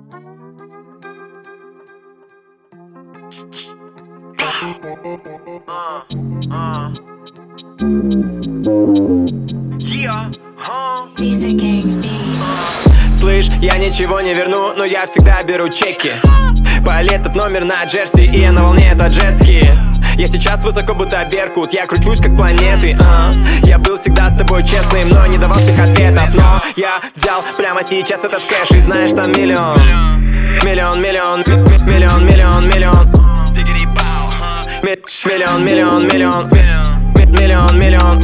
Слышь, я ничего не верну, но я всегда беру чеки. Пали этот номер на Джерси, и я на волне, это джетски. Я сейчас высоко, будто Беркут, я кручусь как планеты. Я был всегда с тобой честным, но не давал всех ответов. Но я взял прямо сейчас этот кэш, и знаешь, там миллион. Миллион, миллион, миллион, миллион, миллион. Миллион, миллион, миллион, миллион, миллион.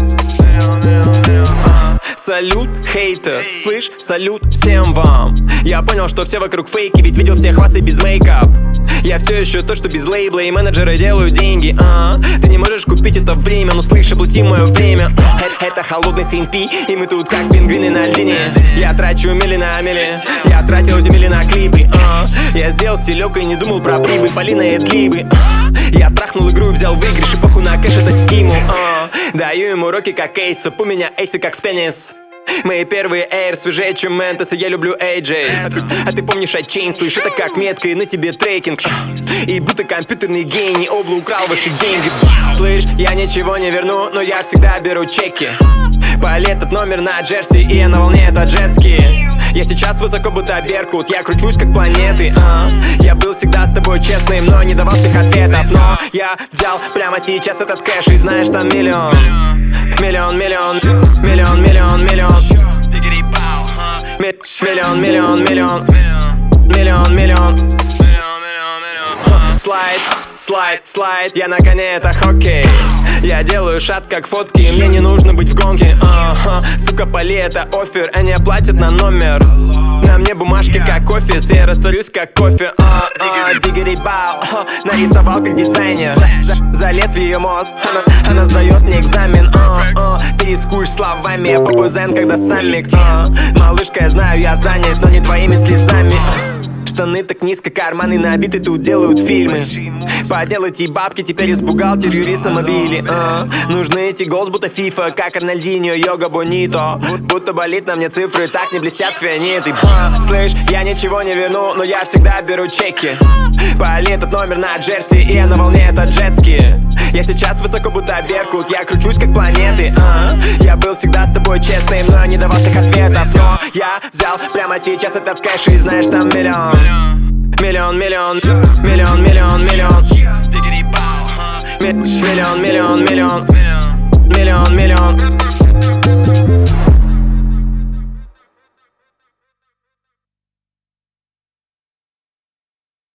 Салют, хейтер, слышь, салют всем вам. Я понял, что все вокруг фейки, ведь видел всех вас и без мейкап. Я все еще то, что без лейбла, и менеджеры делают деньги. Ты не можешь купить это время, но слышь, оплати мое время. Это холодный СНП, и мы тут как пингвины на льдине. Я трачу мили на мили, я тратил эти мили на клипы. Я сделал стилек и не думал про прибыль, Полина и Эдлибы. Я трахнул игру и взял выигрыш, и похуй на кэш, это стимул. Даю ему руки как эйсап, у меня эйсы как в теннис. Мои первые эйр свежее, чем ментосы, я люблю AJs. А ты помнишь iChain, слышь, это как метка, и на тебе трекинг. И будто компьютерный гений, Обла украл ваши деньги. Слышь, я ничего не верну, но я всегда беру чеки. Пали этот номер на Джерси, и я на волне, это джетски. Я сейчас высоко, будто Беркут, я кручусь как планеты. Я был всегда с тобой честным, но не давал всех ответов. Но я взял прямо сейчас этот кэш, и знаешь, там миллион. Миллион, миллион, миллион, миллион, миллион. Миллион, миллион, миллион. Миллион, миллион. Слайд, слайд, слайд, я на коне, это хоккей. Я делаю шат как фотки, мне не нужно быть в гонке. Сука, Поли, это оффер, они оплатят на номер. На мне бумажки как офис, я растворюсь как кофе. Диггери бау, нарисовал как дизайнер. Залез в ее мозг, она сдает мне экзамен. Ты рискуешь словами, я попу зен, когда саммик. Малышка, я знаю, я занят, но не твоими слезами. Штаны так низко, карманы набиты, тут делают фильмы. Поделайте бабки, теперь из бухгалтер, юрист на мобиле. Нужны эти голос, будто фифа, как Рональдиньо, йога бонито. Будто болит на мне цифры, так не блестят фианиты. Слышь, я ничего не верну, но я всегда беру чеки. Пали этот номер на Джерси, и я на волне, это джетски. Я сейчас высоко, будто Беркут, я кручусь как планеты. Я был всегда с тобой честным, но не давал всех ответов. Но я взял прямо сейчас этот кэш, и знаешь, там миллион. Миллион, миллион, миллион, миллион, миллион. Миллион, миллион, миллион. Миллион, миллион.